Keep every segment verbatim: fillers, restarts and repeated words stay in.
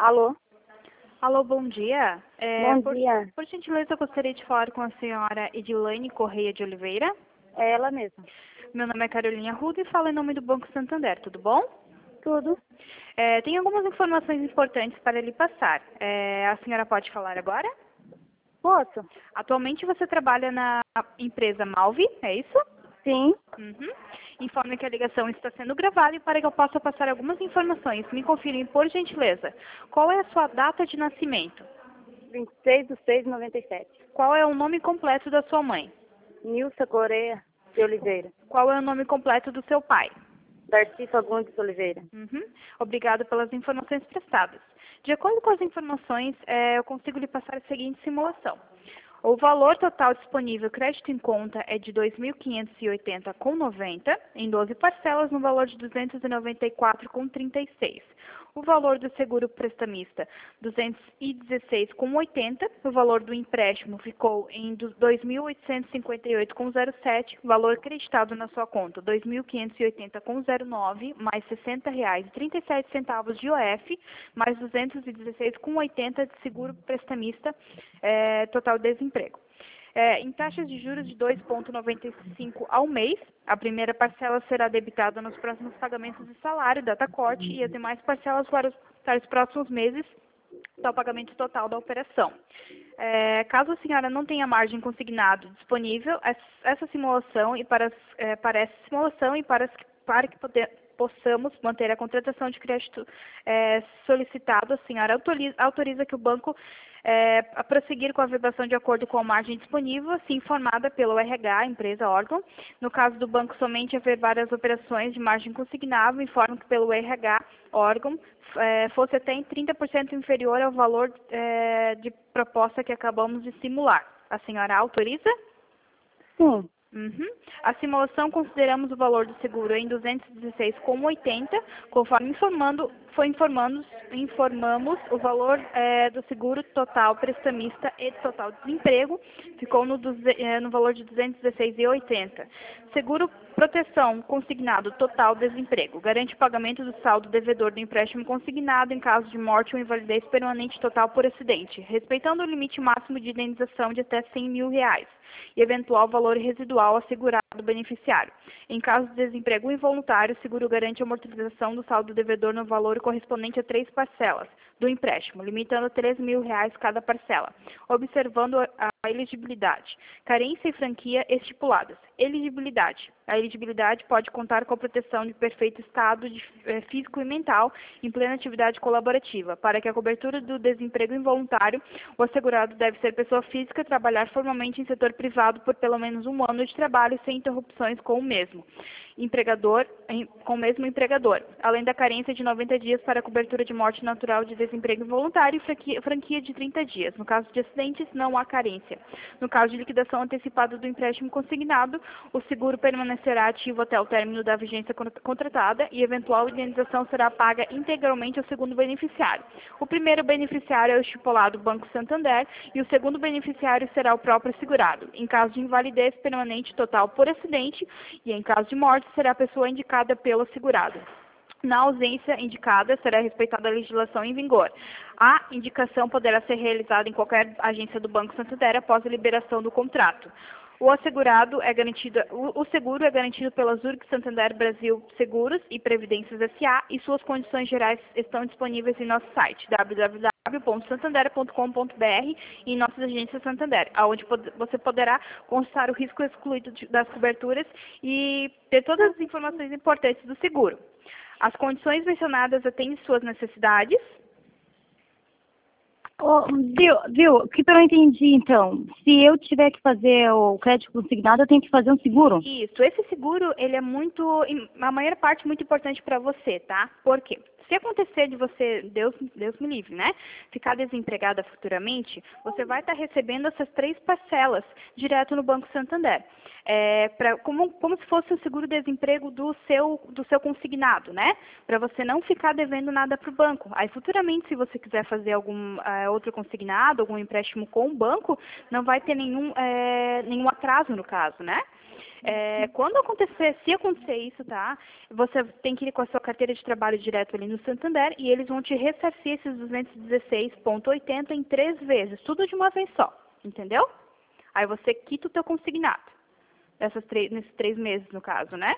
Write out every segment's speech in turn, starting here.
Alô? Alô, bom dia. É, Bom por, dia. por gentileza, eu gostaria de falar com a senhora Edilane Correia de Oliveira. É ela mesma. Meu nome é Carolina Ruda e falo em nome do Banco Santander, tudo bom? Tudo? É, tem algumas informações importantes para lhe passar. É, a senhora pode falar agora? Posso? Atualmente você trabalha na empresa Malvi, é isso? Sim. Uhum. Informe que a ligação está sendo gravada e para que eu possa passar algumas informações, me confirem, por gentileza, qual é a sua data de nascimento? vinte e seis de seis de noventa e sete. Qual é o nome completo da sua mãe? Nilza Correia de Oliveira. Qual é o nome completo do seu pai? Darcy Fagundes Oliveira. Uhum. Obrigado pelas informações prestadas. De acordo com as informações, eh, eu consigo lhe passar a seguinte simulação. O valor total disponível crédito em conta é de dois mil quinhentos e oitenta vírgula noventa em doze parcelas no valor de duzentos e noventa e quatro vírgula trinta e seis. O valor do seguro prestamista duzentos e dezesseis vírgula oitenta. O valor do empréstimo ficou em dois mil oitocentos e cinquenta e oito vírgula zero sete. Valor creditado na sua conta dois mil quinhentos e oitenta vírgula zero nove mais sessenta reais e trinta e sete centavos de I O F mais duzentos e dezesseis vírgula oitenta de seguro prestamista, eh, total desemprego. É, em taxas de juros de dois vírgula noventa e cinco ao mês, a primeira parcela será debitada nos próximos pagamentos de salário, data corte, e as demais parcelas para os, para os próximos meses, para o pagamento total da operação. É, caso a senhora não tenha margem consignado disponível, essa simulação e para, é, para essa simulação e para, para que poder, possamos manter a contratação de crédito é, solicitado, a senhora autoriza, autoriza que o banco é, a prosseguir com a verbação de acordo com a margem disponível, assim informada pelo R H, empresa, órgão. No caso do banco somente haver várias operações de margem consignável, informo que pelo R H, órgão, é, fosse até em trinta por cento inferior ao valor é, de proposta que acabamos de simular. A senhora autoriza? Sim. Uhum. A simulação consideramos o valor do seguro em duzentos e dezesseis vírgula oitenta, conforme informando, foi informando, informamos o valor é, do seguro total prestamista e total desemprego, ficou no, é, no valor de duzentos e dezesseis vírgula oitenta. Seguro proteção consignado total desemprego, garante o pagamento do saldo devedor do empréstimo consignado em caso de morte ou invalidez permanente total por acidente, respeitando o limite máximo de indenização de até cem mil reais. E eventual valor residual assegurado do beneficiário. Em caso de desemprego involuntário, o seguro garante a amortização do saldo devedor no valor correspondente a três parcelas do empréstimo, limitando a três mil reais cada parcela, observando a elegibilidade, carência e franquia estipuladas. Elegibilidade. A elegibilidade pode contar com a proteção de perfeito estado de, eh, físico e mental em plena atividade colaborativa. Para que a cobertura do desemprego involuntário, o assegurado deve ser pessoa física, trabalhar formalmente em setor privado por pelo menos um ano de trabalho sem interrupções com o mesmo empregador, em, com o mesmo empregador, além da carência de noventa dias para a cobertura de morte natural de desemprego involuntário e franquia, franquia de trinta dias. No caso de acidentes, não há carência. No caso de liquidação antecipada do empréstimo consignado, o seguro permanecerá ativo até o término da vigência contratada e eventual indenização será paga integralmente ao segundo beneficiário. O primeiro beneficiário é o estipulado Banco Santander e o segundo beneficiário será o próprio segurado. Em caso de invalidez permanente total por acidente e em caso de morte, será a pessoa indicada pelo segurado. Na ausência indicada, será respeitada a legislação em vigor. A indicação poderá ser realizada em qualquer agência do Banco Santander após a liberação do contrato. O assegurado é garantido, o, o seguro é garantido pela Zurich Santander Brasil Seguros e Previdências S A e suas condições gerais estão disponíveis em nosso site w w w ponto santander ponto com ponto b r e em nossas agências Santander, onde pod você poderá consultar o risco excluído de, das coberturas e ter todas as informações importantes do seguro. As condições mencionadas atendem suas necessidades. Oh, viu, viu, o que eu não entendi, então? Se eu tiver que fazer o crédito consignado, eu tenho que fazer um seguro? Isso, esse seguro, ele é muito, a maior parte muito importante para você, tá? Por quê? Se acontecer de você, Deus, Deus me livre, né, ficar desempregada futuramente, você vai estar recebendo essas três parcelas direto no Banco Santander. É, pra, como, como se fosse o seguro-desemprego do seu, do seu consignado, né? Para você não ficar devendo nada para o banco. Aí, futuramente, se você quiser fazer algum uh, outro consignado, algum empréstimo com o banco, não vai ter nenhum, é, nenhum atraso no caso, né? É, quando acontecer, se acontecer isso, tá? Você tem que ir com a sua carteira de trabalho direto ali no Santander e eles vão te ressarcir esses duzentos e dezesseis vírgula oitenta em três vezes, tudo de uma vez só, entendeu? Aí você quita o teu consignado, nessas três, nesses três meses, no caso, né?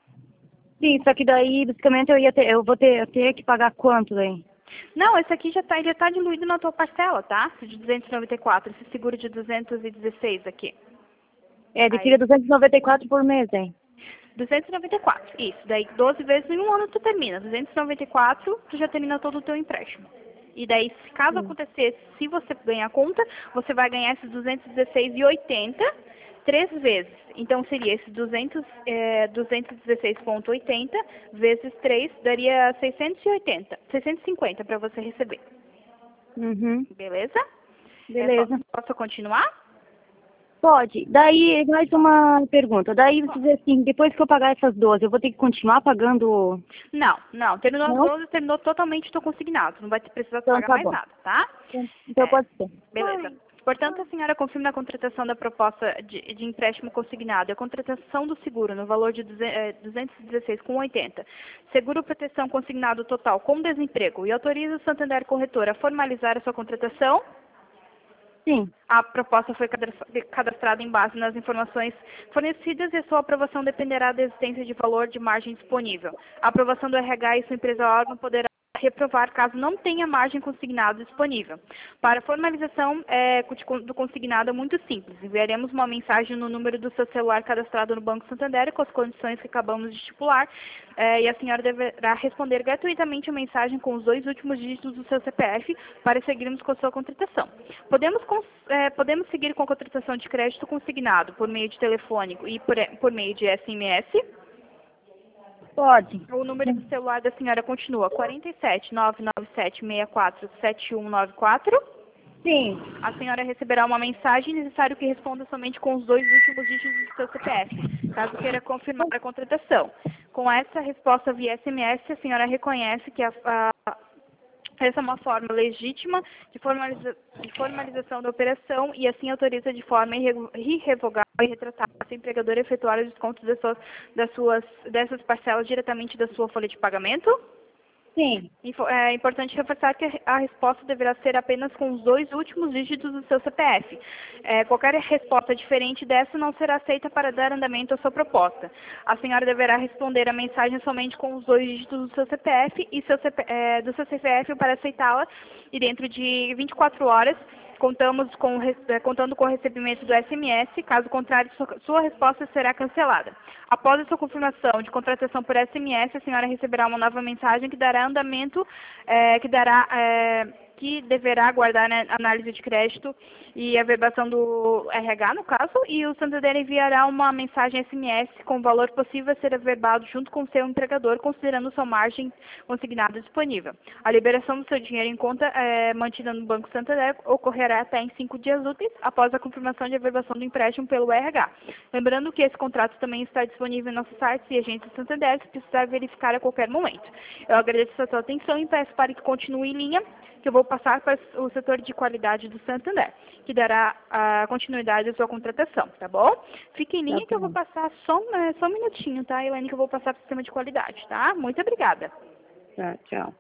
Sim, só que daí, basicamente, eu ia ter, eu vou ter, eu ter que pagar quanto daí? Não, esse aqui já está já tá diluído na tua parcela, tá? Esse de duzentos e noventa e quatro, esse seguro de duzentos e dezesseis aqui. É, de Aí, fica duzentos e noventa e quatro por mês, hein? duzentos e noventa e quatro, isso. Daí doze vezes em um ano tu termina. duzentos e noventa e quatro, tu já termina todo o teu empréstimo. E daí, se caso Sim. acontecer, se você ganhar a conta, você vai ganhar esses duzentos e dezesseis vírgula oitenta três vezes. Então, seria esse duzentos, é, duzentos e dezesseis vírgula oitenta vezes três, daria seiscentos e oitenta, seiscentos e cinquenta para você receber. Uhum. Beleza? É, po- Beleza. posso continuar? Pode. Daí, mais uma pergunta. Daí, você diz assim, depois que eu pagar essas doze, eu vou ter que continuar pagando... Não, não. Terminou as Não? doze, terminou totalmente o teu consignado. Não vai ter- precisar Então, pagar tá mais bom. nada, tá? Então, É, pode ser. beleza. Portanto, a senhora confirma a contratação da proposta de, de empréstimo consignado e a contratação do seguro no valor de duzentos e dezesseis vírgula oitenta. Seguro proteção consignado total com desemprego e autoriza o Santander Corretora a formalizar a sua contratação. Sim. A proposta foi cadastrada em base nas informações fornecidas e sua aprovação dependerá da existência de valor de margem disponível. A aprovação do R H e sua empresa órgão poderá reprovar caso não tenha margem consignado disponível. Para a formalização é, do consignado é muito simples. Enviaremos uma mensagem no número do seu celular cadastrado no Banco Santander com as condições que acabamos de estipular é, e a senhora deverá responder gratuitamente a mensagem com os dois últimos dígitos do seu C P F para seguirmos com a sua contratação. Podemos, é, podemos seguir com a contratação de crédito consignado por meio de telefônico e por, por meio de S M S. Pode. O número do celular da senhora continua quarenta e sete, nove nove sete, seis quatro, sete um nove quatro. Sim. A senhora receberá uma mensagem necessário que responda somente com os dois últimos dígitos do seu C P F, caso queira confirmar a contratação. Com essa resposta via S M S, a senhora reconhece que a, a essa é uma forma legítima de, formaliza de formalização da operação e assim autoriza de forma irrevogável e retratável a empregadora a efetuar os descontos das suas, das suas, dessas parcelas diretamente da sua folha de pagamento. Sim. É importante reforçar que a resposta deverá ser apenas com os dois últimos dígitos do seu C P F. É, qualquer resposta diferente dessa não será aceita para dar andamento à sua proposta. A senhora deverá responder a mensagem somente com os dois dígitos do seu C P F e seu C P, é, do seu C P F para aceitá-la e dentro de vinte e quatro horas contamos com, contando com o recebimento do S M S, caso contrário, sua, sua resposta será cancelada. Após a sua confirmação de contratação por S M S, a senhora receberá uma nova mensagem que dará andamento, é, que dará... É, que deverá aguardar a análise de crédito e a verbação do R H, no caso, e o Santander enviará uma mensagem S M S com o valor possível a ser averbado junto com o seu empregador, considerando sua margem consignada disponível. A liberação do seu dinheiro em conta é, mantida no Banco Santander ocorrerá até em cinco dias úteis após a confirmação de averbação do empréstimo pelo R H. Lembrando que esse contrato também está disponível em nossos sites e agências do Santander, se precisar verificar a qualquer momento. Eu agradeço a sua atenção e peço para que continue em linha, que eu vou passar para o setor de qualidade do Santander, que dará a continuidade à sua contratação, tá bom? Fique em Tá linha que eu vou bom. passar só, é, só um minutinho, tá, Elaine, que eu vou passar para o sistema de qualidade, tá? Muito obrigada. Tá, tchau.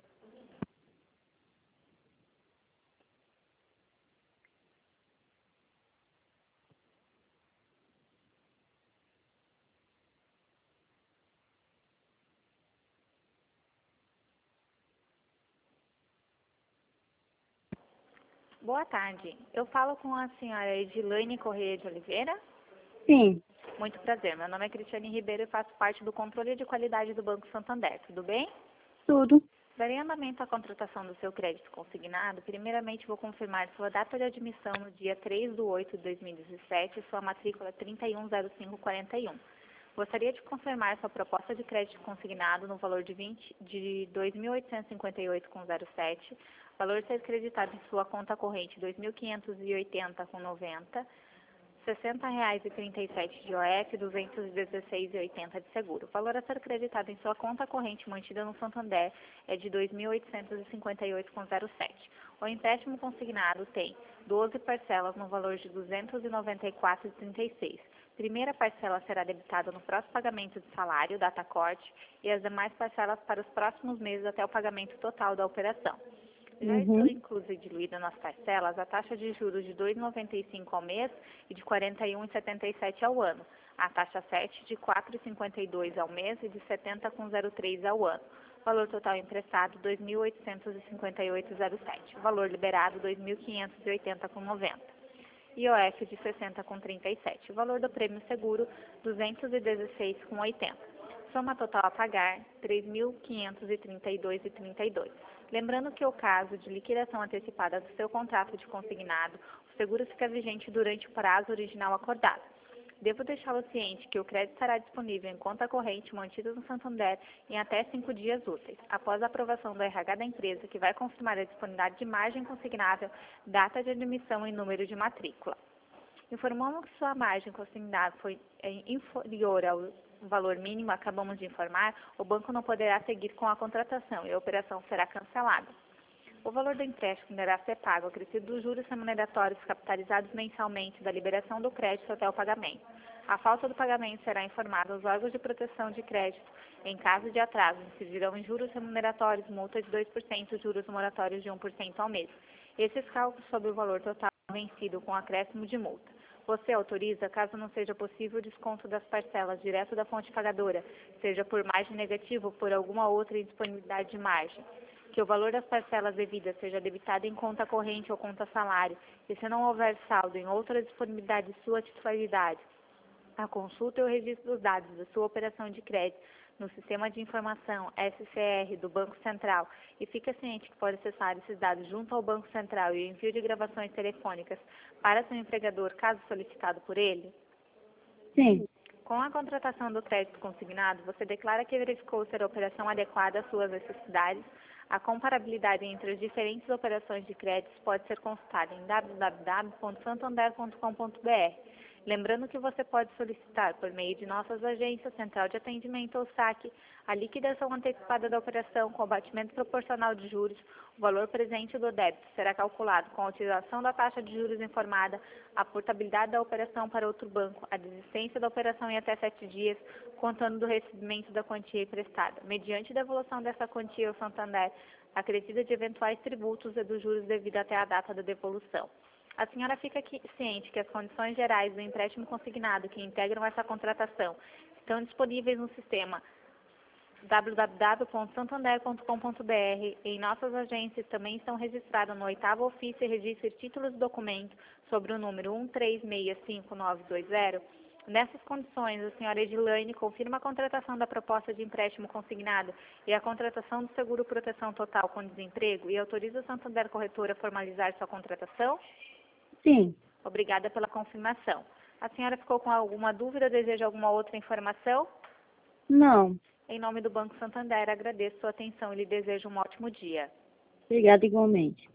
Boa tarde. Eu falo com a senhora Edilane Correia de Oliveira. Sim. Muito prazer. Meu nome é Cristiane Ribeiro e faço parte do controle de qualidade do Banco Santander. Tudo bem? Tudo. Darei andamento à contratação do seu crédito consignado. Primeiramente, vou confirmar sua data de admissão no dia três de oito de dois mil e dezessete e sua matrícula trinta e um zero cinco quarenta e um. Gostaria de confirmar sua proposta de crédito consignado no valor de, vinte, de dois mil oitocentos e cinquenta e oito vírgula zero sete, valor a ser creditado em sua conta corrente dois mil quinhentos e oitenta vírgula noventa, sessenta reais e trinta e sete de O F, duzentos e dezesseis vírgula oitenta de seguro. O valor a ser creditado em sua conta corrente mantida no Santander é de dois mil oitocentos e cinquenta e oito vírgula zero sete. O empréstimo consignado tem doze parcelas no valor de duzentos e noventa e quatro vírgula trinta e seis. Primeira parcela será debitada no próximo pagamento de salário, data corte, e as demais parcelas para os próximos meses até o pagamento total da operação. Já estão Uhum. inclusa e diluída nas parcelas a taxa de juros de dois vírgula noventa e cinco ao mês e de quarenta e um vírgula setenta e sete ao ano, a taxa sete de quatro vírgula cinquenta e dois ao mês e de setenta vírgula zero três ao ano. Valor total emprestado dois mil oitocentos e cinquenta e oito vírgula zero sete. Valor liberado dois mil quinhentos e oitenta vírgula noventa. I O F de sessenta vírgula trinta e sete. Valor do prêmio seguro duzentos e dezesseis vírgula oitenta. Soma total a pagar três mil quinhentos e trinta e dois vírgula trinta e dois. Lembrando que o caso de liquidação antecipada do seu contrato de consignado, o seguro fica vigente durante o prazo original acordado. Devo deixá-lo ciente que o crédito estará disponível em conta corrente mantida no Santander em até cinco dias úteis, após a aprovação do R H da empresa, que vai confirmar a disponibilidade de margem consignável, data de admissão e número de matrícula. Informamos que sua margem consignada foi inferior ao valor mínimo, acabamos de informar, o banco não poderá seguir com a contratação e a operação será cancelada. O valor do empréstimo deverá ser pago acrescido dos juros remuneratórios capitalizados mensalmente da liberação do crédito até o pagamento. A falta do pagamento será informada aos órgãos de proteção de crédito. Em caso de atraso, incidirão em juros remuneratórios, multa de dois por cento, juros moratórios de um por cento ao mês. Esses cálculos sobre o valor total vencido com acréscimo de multa. Você autoriza, caso não seja possível, o desconto das parcelas direto da fonte pagadora, seja por margem negativa ou por alguma outra indisponibilidade de margem. Que o valor das parcelas devidas seja debitado em conta corrente ou conta salário, e se não houver saldo em outra disponibilidade de sua titularidade, a consulta e o registro dos dados da sua operação de crédito no Sistema de Informação S C R do Banco Central e fica ciente que pode acessar esses dados junto ao Banco Central e o envio de gravações telefônicas para seu empregador, caso solicitado por ele? Sim. Com a contratação do crédito consignado, você declara que verificou ser a operação adequada às suas necessidades. A comparabilidade entre as diferentes operações de créditos pode ser consultada em w w w ponto santander ponto com ponto b r. Lembrando que você pode solicitar, por meio de nossas agências, central de atendimento ou saque, a liquidação antecipada da operação com abatimento proporcional de juros. O valor presente do débito será calculado com a utilização da taxa de juros informada, a portabilidade da operação para outro banco, a desistência da operação em até sete dias, contando do recebimento da quantia emprestada, mediante devolução dessa quantia ao Santander, acrescida de eventuais tributos e dos juros devido até a data da devolução. A senhora fica aqui ciente que as condições gerais do empréstimo consignado que integram essa contratação estão disponíveis no sistema w w w ponto santander ponto com ponto b r. Em nossas agências também estão registrados no oitavo ofício e registro de títulos de documento sobre o número um três seis cinco nove dois zero. Nessas condições, a senhora Edilane confirma a contratação da proposta de empréstimo consignado e a contratação do seguro proteção total com desemprego e autoriza o Santander Corretora a formalizar sua contratação? Sim. Obrigada pela confirmação. A senhora ficou com alguma dúvida ou deseja alguma outra informação? Não. Em nome do Banco Santander, agradeço sua atenção e lhe desejo um ótimo dia. Obrigada igualmente.